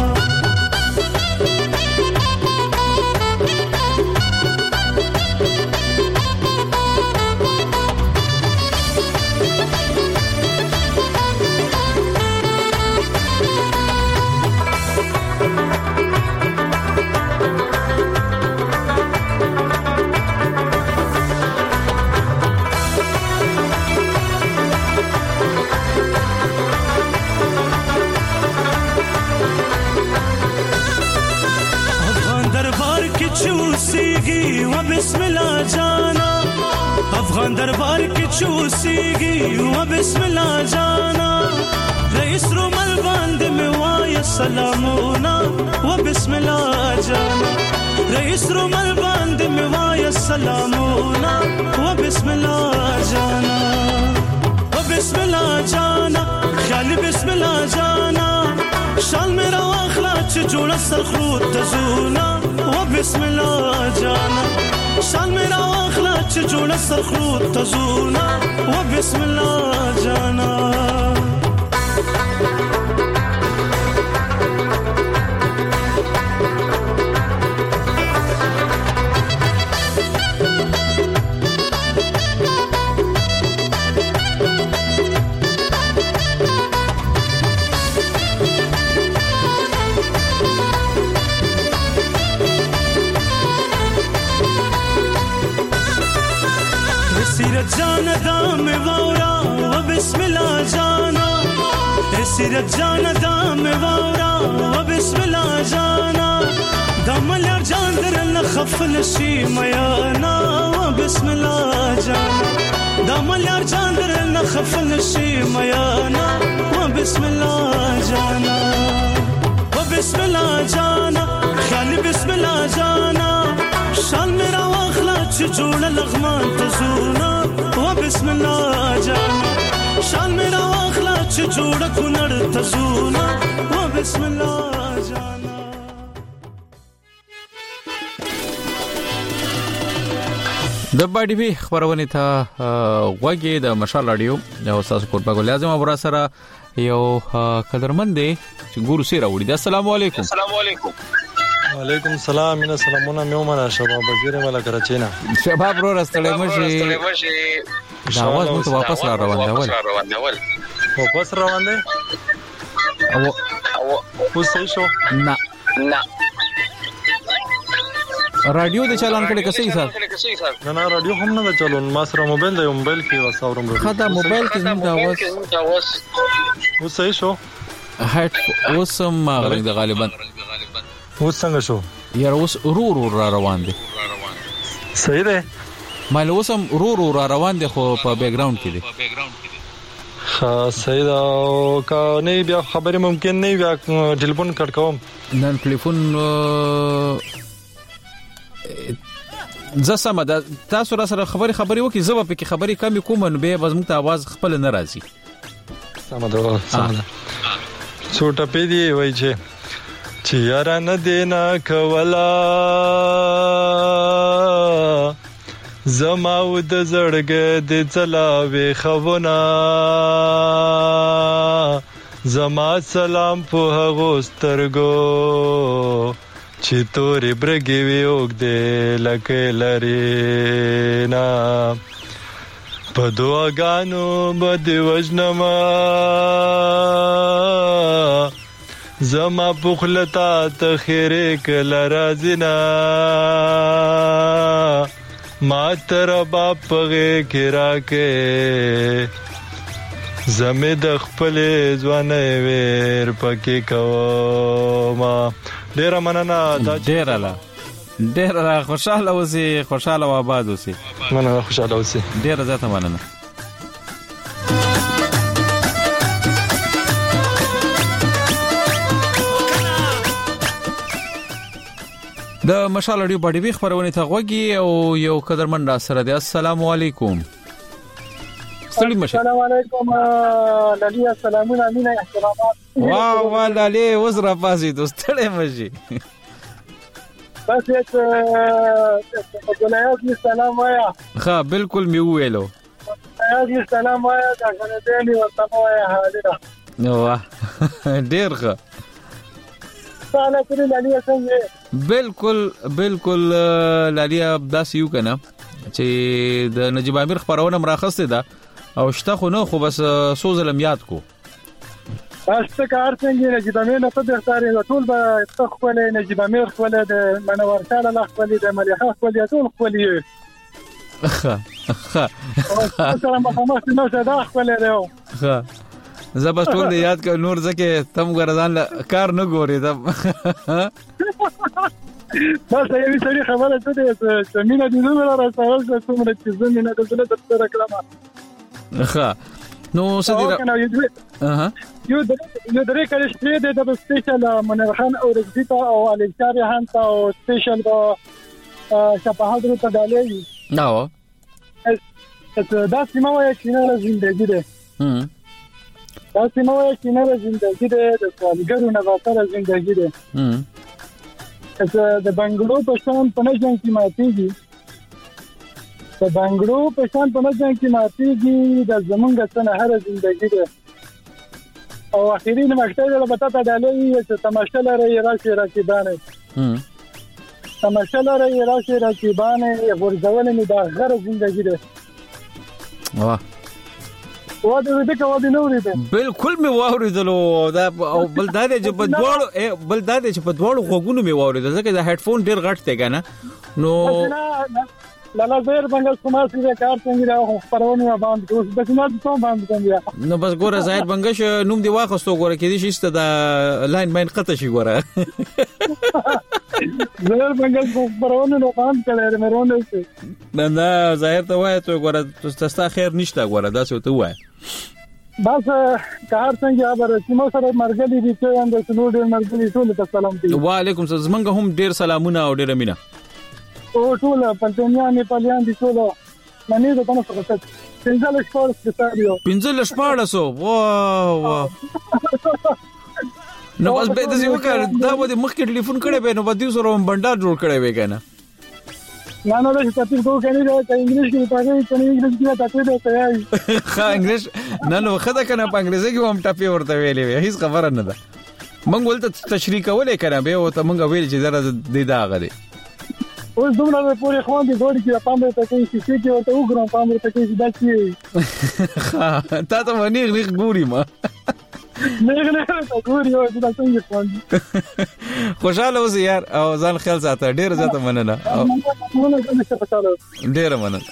بسم الله جانا افغان دربار کې چوسيږي و بسم الله جانا رئیس رومل باندې مې وای سلامونه و بسم الله جانا رئیس رومل باندې مې وای سلامونه و بسم الله جانا و بسم الله جانا خیال بسم الله جانا شال میرا واخلا چې جوړ سرخود تزونا و بسم الله جانا شال میرا واخلا چې جوړ سرخود تزونا و بسم الله جانا جانا دام وورا و بسم الله جانا سیرت جانا دام وورا و بسم الله جانا دمل جان درن خفل شي میانا و بسم الله جانا دمل جان درن خفل شي میانا و بسم الله جانا و بسم الله جانا خیال بسم الله جانا شان میرا واخلا چې جوړ لغمان تزونا و بسم الله جانا شان میرا واخلا چې جوړ کونړ تزونا و بسم الله جانا د باډي وی خبرونه ته غوږی د مشال رادیو او تاسو قربا لازم ابرا سره یو قدرمن دی چې ګورو سي راوړي السلام علیکم وعلیکم السلام مینا سلامونه میومنه شباب وزیر ملا کراچینا شباب رو راستړې مشي دا आवाज مو ته واپس را روان دی واپس روان دی او اوسې شو نه رادیو د چالان کړي کسي صاحب نه رادیو هم نه چالون ما سره موبایل دی موبایل کې وساورم خدا موبایل کې زموږ د आवाज اوسې شو هټ اوسم غلط غالبا اوس څنګه شو یار اوس رو را روان دي صحیح ده مال اوسم رو را روان دي خو په بیک گراوند کې دي صحیح ده کا نه بیا خبره ممکن نه بیا ټلیفون کټ کوم نن ټلیفون زسمه دا تاسو را سره خبري وکي زبا په کې خبري کم کوم نو به وزمو ته आवाज خپل نه راځي سم ده څو ټپې دی وای چې چې یاره نه دینا کولا زما و د زړګې د چلاوي خونا زما سلام په هغو سترګو چې تورې برګې وي اوږدې لکه لرینا په دعاګانو به دې وژنمه زما پخلتا ته خیرې کله راځي نه ما تر باپ غې کې راکې زمې د خپلې ځوانۍ ویر پکې کوما. ډېره مننه. ډېره خوشاله اوسې، خوشاله او آباد اوسې. مننه، خوشاله اوسې. ډېره زیاته مننه. د مشال اړیو باډي وی خبرونه ته غوږی او یو قدرمن را سره دی. السلام علیکم. السلام علیکم للی. السلامونه امینه احترامات. واه للی وزره پاسې دوستړې مشي. بس ګلایز سلام وایا. ها بالکل می ویلو. ګلایز سلام وایا دا غنه دی ورته وایا حاضر. واه ډیر ښه. سلام کړی للی څنګه؟ بالکل للی داس یو کنه چې د نجیب امیر خبرونه مراخصه ده او شته خو نه، خو بس سوزلم یاد کو. استه کار څنګه نجیب امیر نه په اختیار ټول به تخول نجیب امیر خپل د منور تعالی له خپل د مليحه خپل ټول خپل یې سره مخامخ نه صدا خپل دیو. زبر ټول یاد ک نور ځکه تم ګرځان کار نه ګوري تم. بس یې سړي خبره ته چې مینه دې نه راځول چې څومره چې زمينه د زړه د رقم. ښه نو سدي یو درې کله چې د سپیشل منور خان او رضیتا او علي شاري خان ته او سپیشل د شپاهدرو ته دالې نو دا سیمه وایي چې نه زندګی ده. دا سیمه وایي چې نه زندګی ده د سوالګرو نه غوښتنه زندګی ده. د بنگلو په شان په نجن کې ماتيږي، د بنگلو په شان په نجن کې ماتيږي د زمونږ څنګه هر ژوندۍ ده. او اخیری نمکته له بتا ته ډالې چې تماشا لري راشي راکبانه تماشا لري راشي راکبانه ورځول نه د غره ژوندۍ ده. واه واده دې کوي نو لري. بالکل می واوریدلو دا او بلداد چې په دوړو غوګونو می واوریدل ځکه دا هډفون ډیر غټ دی کنه. نو لاله زیر بنگل کومه سره کار څنګه راو پرونه باندې اوس د څنګه ته باندې کنه. نو بس ګوره زاهد بنگش نوم دی واخستو ګوره کې دي شسته دا لاین باین قطه شي ګوره. زیر بنگل پرونه نو باندې کړه مرونه شي. نه زاهد ته وای ته ګوره تاسو خیر نشته ګوره دا څه ته وای. بس کار څنګه خبره چې مو سره مرګلي دي چې اند څلور ډیر مرګلي ټول ته سلام دی. وعلیکم السلام. زمونږ هم ډیر سلامونه او ډیر امینه. او ټول پنځمیا نیپالیان دي ټول منی د تاسو څخه څنګه شپږ ستاسو 15 واه نو بس به د یو کار دا به مخکې ټلیفون کړي به نو بده سره بندر جوړ کړي وې کنه. نه دا چې تاسو کو کني دا انګلیش کې پاره کني انګلیش کې تاسو ته تیاری ښه انګلیش نه نو خدای کنه په انګلیزي کې هم ټاپي ورته ویلې وې هیڅ خبره نه ده. مونږ ولته تشریح کولې کنه به او ته مونږ ویل چې زره د داغه دي. اوس دومره پورې خوان دي دوی چې پام ته کوي چې ورته وګورم پام ته کوي چې دا چی تا ته ونی غلیق ګوري ما نه ته ګوري او دا څنګه خوان خوشاله اوس یار او ځان خیال ساته. ډیر زیاته مننه ډیر مننه.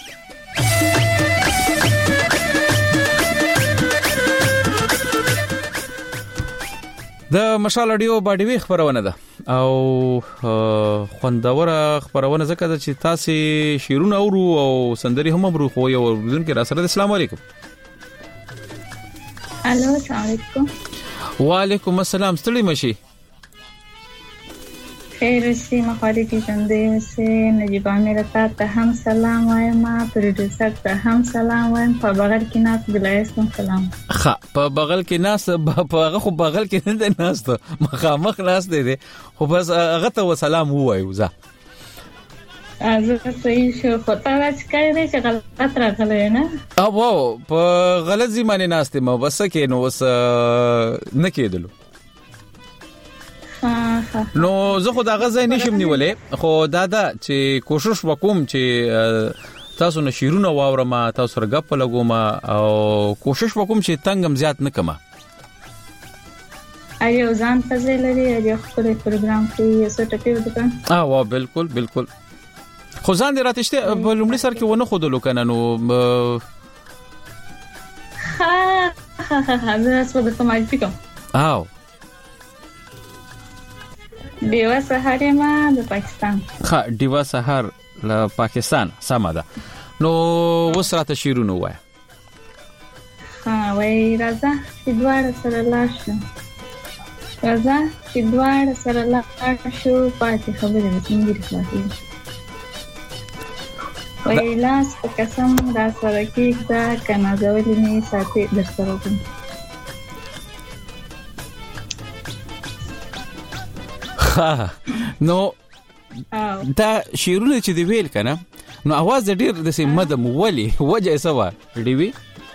د مشال اډیو باډي خبرونه ده او خوندوره خبرونه زکه چې تاسو شیرونه اورو او سندري هم برو خو یو ورزن کې را سره. السلام علیکم. الو السلام علیکم. وعلیکم السلام. ستړي مشي خیر اوسې مخالفي ژوندۍ اوسې نجیب امیر ته هم سلام وایم پروډوسر ته هم سلام وایم په بغل کې ناس ګلایس هم سلام ها په بغل کې ناس په هغه خو بغل کې نه ناس ته مخامخ ناس دی خو بس هغه ته سلام وایو زه صحیح شو خو تاسو کړی دی چې غلط راغلی نه او په غلط ځمانه ناس ته مو بس کې نو وس نه کېدلو نو زه خو دا غزا نشم نیولې خو دا چې کوشش وکوم چې تاسو نشیرونه واورم تاسو رغپ لګوم او کوشش وکوم چې تنگم زیات نه کما ایو ځان ته لري ایو خپل پروګرام کې څه ټکی وکړم وا بالکل خو ځان دې راتشته په لومړي سر کې ونه خودلو کنه نو ها زه څه د سمای فکم او دیوا سحر ما د پاکستان ها دیوا سحر له پاکستان سم ده نو وسراته شیرونه وای ها وای راځه چې دوار سره لاړ شو پاتې خبرې وکړې خلاصې وای لاس په قسم دا سره کې دا کنه ځولې نه ساتي در سره کوم نو دا شیرونه چې دی ویل کنه نو आवाज ډیر د سیمه د مولي وجه سوا دی وی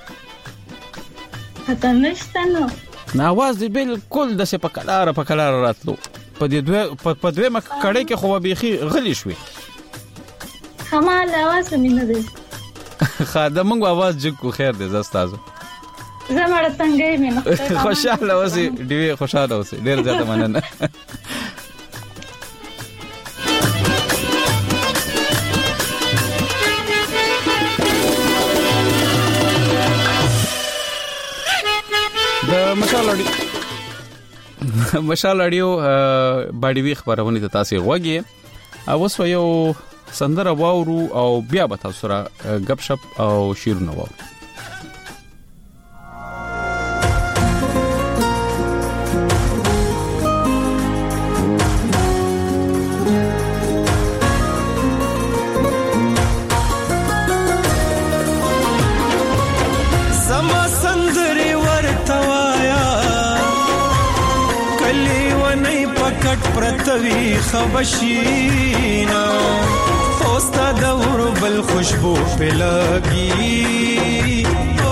اته نشته نو आवाज دی بالکل د څه په کلار راتلو په دوه مکه کړي کې خو بيخي غلی شوي همال आवाज مینه دی خادمنګ आवाज جګ خیر دی زستازو زمړه څنګه مینه خوشاله اوسې دی خوشاله اوسې ډیر زیاته مننه مشال اړیو باډي وی خبرونه ته تاسو غوږی او وسو یو سندره واورو او بیا به تاسو سره غب شپ او شیرونه واورو پرتوی خبشینا خوستا دور بل خوشبو پلگی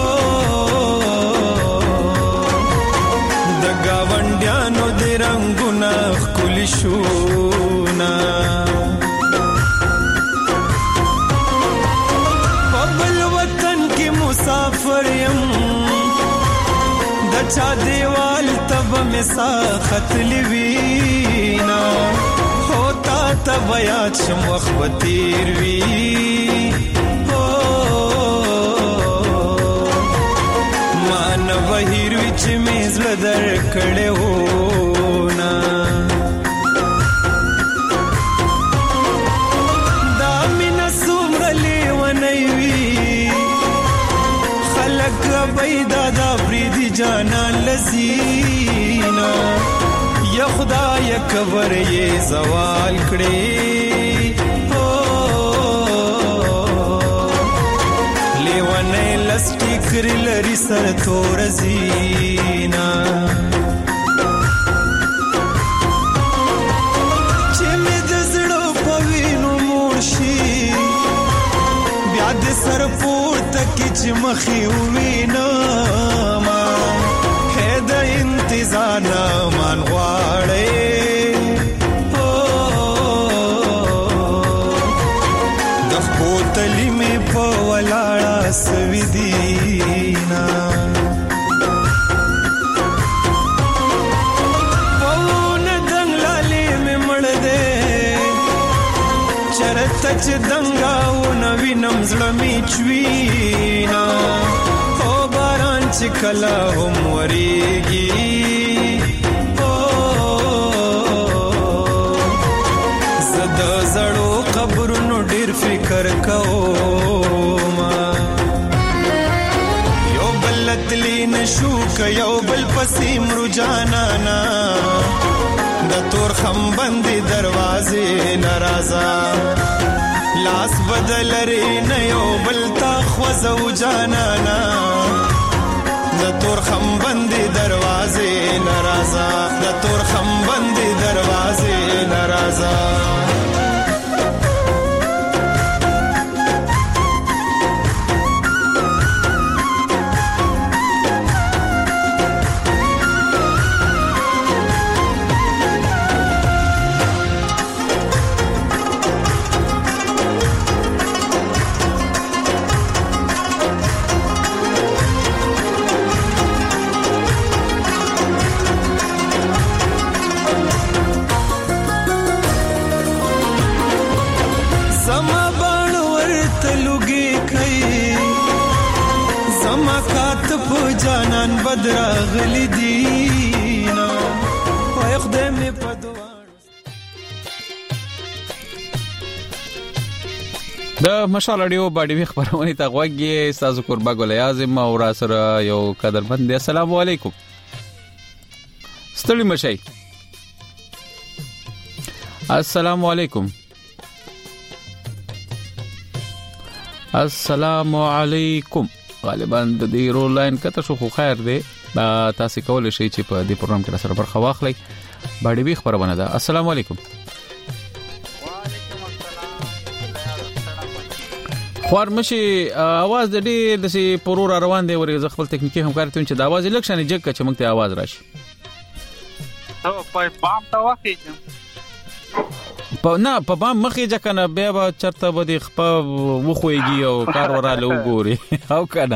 د گاونډیانو د رنگونه خلی شونا په بل وطن کې مسافر يم د چا دیوال تب مسا خط لوینا ہوتا تب یاد شم وخت بتیر وی مان وحیر وچ میز لدر کړه و نا دا من سومرلی ونی وی خلق بیدا دا بریدی جانا لذینا یا خدای کبر یہ زوال کړي لیوانه لسټیکر لري سر تور زینا چې مې د زړه په وینو مورشي بیا د سر پورته کې چې مخې وینا انتظانا مان غواړې د خپوتلی می په ولاړه سوي دینا پونه دنګلالې می مړ دې چرته چې دنګاو نوی نمزړه می چوينا چې کلا هم وریږي زدا زړو قبرونو ډیر فکر کوم یو بلتلی نشو ک یو بل پسیم رجانا نا د تور خم بندي دروازې ناراضه لاس بدلري نه یو بل تا خوځو جانانا د تور خم بندي دروازې ناراضه د تور خم بندي دروازې ناراضه جانان بدراغلی دینا وای خدای می په دعا د مشال اډیو باډي وی خبرونه ته غوږی استاد قربا ګل اعظم او را سره یو قدرمند السلام علیکم ستړي مشي السلام علیکم السلام علیکم غالبا د دې رول لاین کته شو خو خیر دی تاسو کولای شئ چې په دې پروګرام کې سره برخه واخلئ باندې وی خبرونه ده السلام علیکم وعلیکم السلام خور مشي आवाज د دې د سي پرور روان دی ورې ز خپل ټکنیکی همکار ته چې د आवाज الکشن جګ چې موږ ته आवाज راشي او په بام ته وخی په بام مخې ځکنه بیا به چرته به د خپل وخويږي او کار وراله وګوري او کنه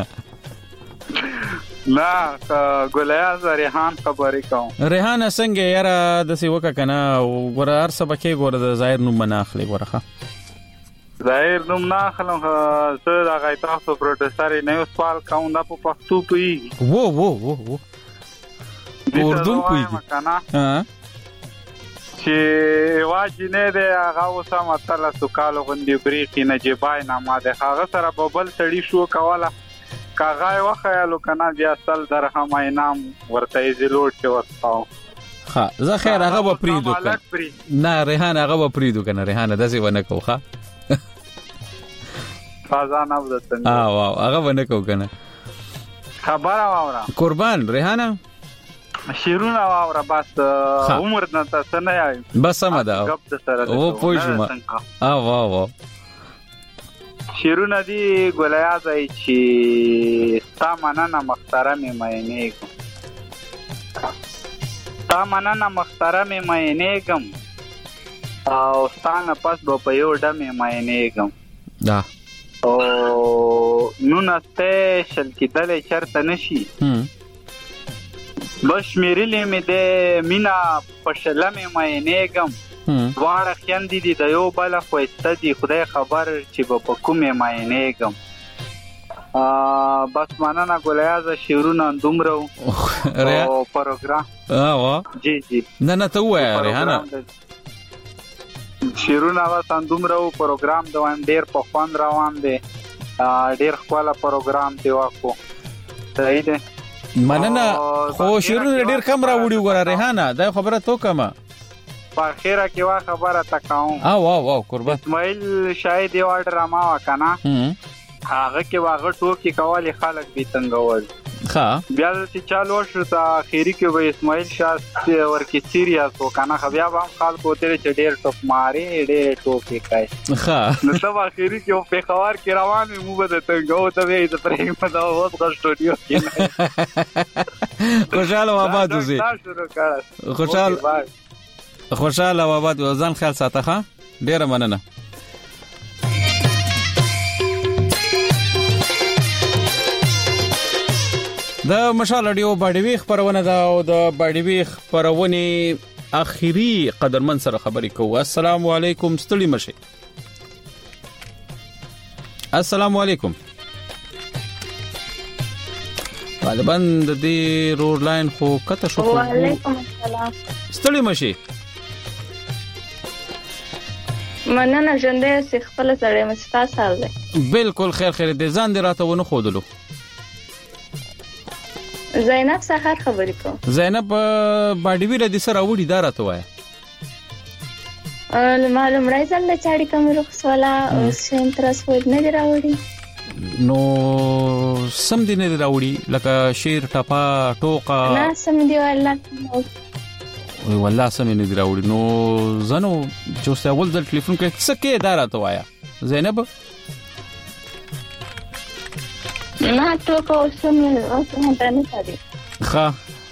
لا ګولیاز ریحان خبرې کوم ریحان څنګه یاره د سی وکه کنه ګور هر سبکه ګور د ظاهر نوم مناخلي ورخه ظاهر نوم ناخلم زه د غیتا سو پروډوسر نه سوال کوم د پښتو پی وو اردو پی ها چې واجینه د هغه وسه مطلب سوکالو غندې بریخي نه جبای نه ماده هغه سره ببل سړی شو کوله کاغای وخیالو کنه بیا اصل درهم اینام ورته زلوټ چې وستاو ها زه خیر هغه به پریدو کنه نه ریحان هغه به پریدو کنه ریحان داسې ونه کوخه فازانه وزتن واو هغه ونه کو کنه خبره واوره قربان ریحانه شیرونه واوره بس عمر نه تاسو نه یای بس سم ده او پوښم واو شیرونه دی ګولیازای چې تامننه محترمه مینېګم تامننه محترمه مینېګم او ستانه پس په یو ډمه مینېګم دا او نو نسته شل کېدل چرته نشي بس میرلی می د مینا پښلمه مینېګم واړه خیندې دي د یو بل خوسته دي خدای خبر چې په کومه مینېګم بس مننه ګولیاز شیرونه دومره او پروګرام جی نه ته وای ریحانه شیرونه واسه دومره او پروګرام دوام ډیر په خوان روان دي ډیر خپل پروګرام دی واکو صحیح ده مننه خو شیرونه ډیر کم راوړي وګوره ریحانه دا خبره تو کما په خیره کې وا خبره تکاو واو قربان اسماعیل شاید یو ډراما وکنه هغه کې واغه ټوکی کوالی خلک به تنګول ها بیا چې چالو شو تا اخیری کې به اسماعیل شاه ورکی سیریاس وکنه بیا هم خلکو تیرې چې ډیر ټوپ ماری ډیر ټوکی کوي ها نو تاسو اخیری کې په خوار کې روان مو به تنګو ته وې د پرې په دا وخت غو سټوډیو کې خوشاله آباد اوسې خوشاله آباد ځان خیال ساته ښه ډیر مننه د مشال اډیو باډوي خبرونه دا او د باډوي خبرونه اخیری قدرمن سره خبرې کوو السلام علیکم ستړي مشه السلام علیکم غالبا د دې رور لاین خو کته شو وعلیکم السلام ستړي مشه مننه ژوندې سي خپل سره مستا سال ده بالکل خیر دې ځان دې راته ونه خودلو زینب سحر خبرې کوم زینب باډي ویل دي سره وړي دا راته وای معلوم راځل د چاړي کوم رخصولا او سیم ترسول نه راوړي نو سم دي نه راوړي لکه شیر ټپا ټوقا نه سم دی والله وی والله سم نه دی راوړي نو زنو چې څه اول ځل ټلیفون کړ څه کې اداره ته وایا زینب نه ټوقا سم نه پدې ښه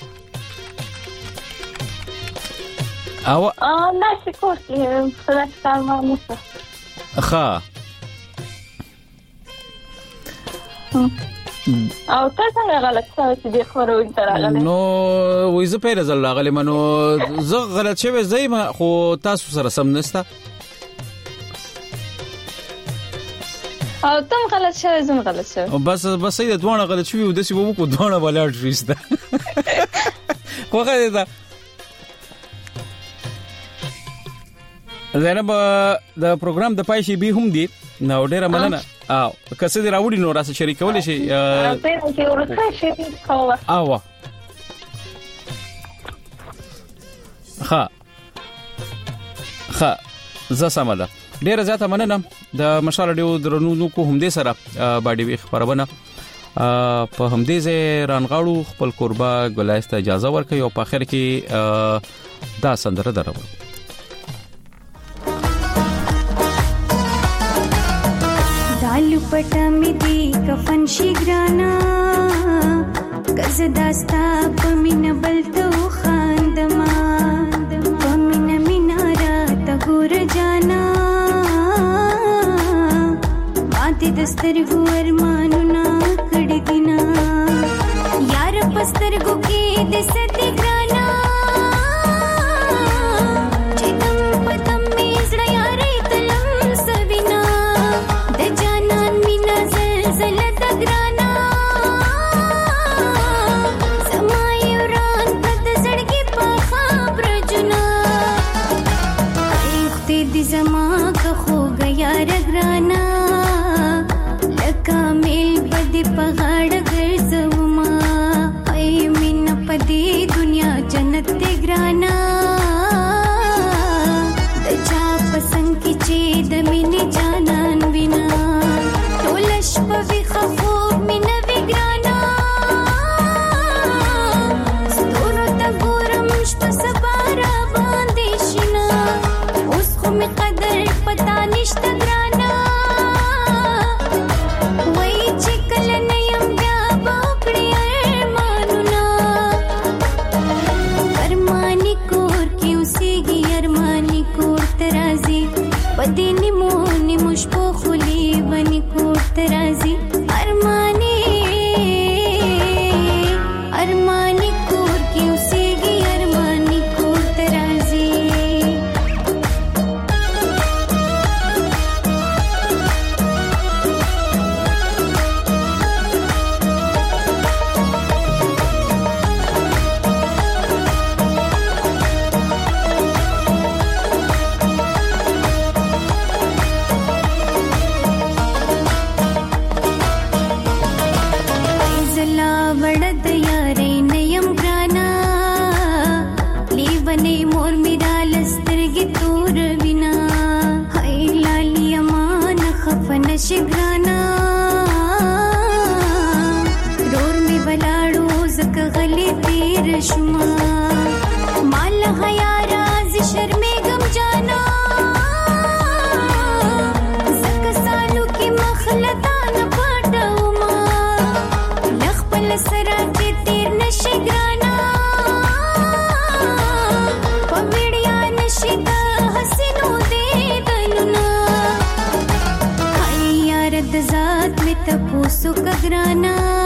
او نه څه کوي څه کارونه مو ښه او تاسو څنګه غلط شوی چې د خبرو انتراغله نو وې زه پیره زل غلې منو زه غلط شوی زېما خو تاسو سره سم نستا او تم غلط شوی زم غلط شوی بس سید دوه غلط شوی او د سی وو کو دوه ولاړ شوسته خوغه ده زینب د پروګرام د پایشي به هم دي نو ډیره مننه او کسه دی راوړي نو راسه شریکول شي چې ورته شریک کوه او ښه زه سماله ډیره زیاته مننه د مشال ډیو درنو کو هم دې سره باډي وی خبرونه په هم دې زه رانغاړو خپل قربا ګلایسته اجازه ورکړي او په اخر کې دا سندره درو دالو پټه می دی کفن شي ګرانا کز داستا پمن بلتو خاندما پمن مینارا تګور جانا ماته دسترګو ارمانو نا کړه دینا یار پسترګو کې د ستې ګرانا ذات में तपो सुख ग्राना